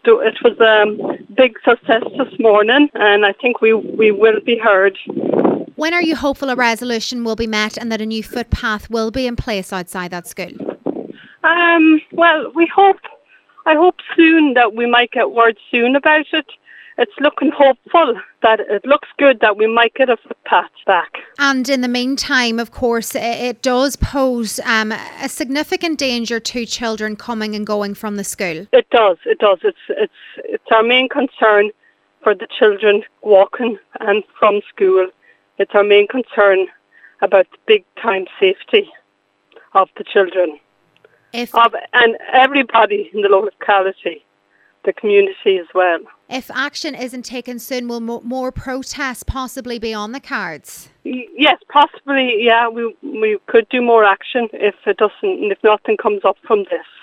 it was a big success this morning, and I think we will be heard. When are you hopeful a resolution will be met and that a new footpath will be in place outside that school? Well, I hope soon that we might get word soon about it. It's looking hopeful that it looks good that we might get a footpath back. And in the meantime, of course, it does pose a significant danger to children coming and going from the school. It does. It's our main concern for the children walking and from school. It's our main concern about the big time safety of the children. And everybody in the locality, the community as well. If action isn't taken soon, will more protests possibly be on the cards? Yes, possibly. Yeah, we could do more action if nothing comes up from this.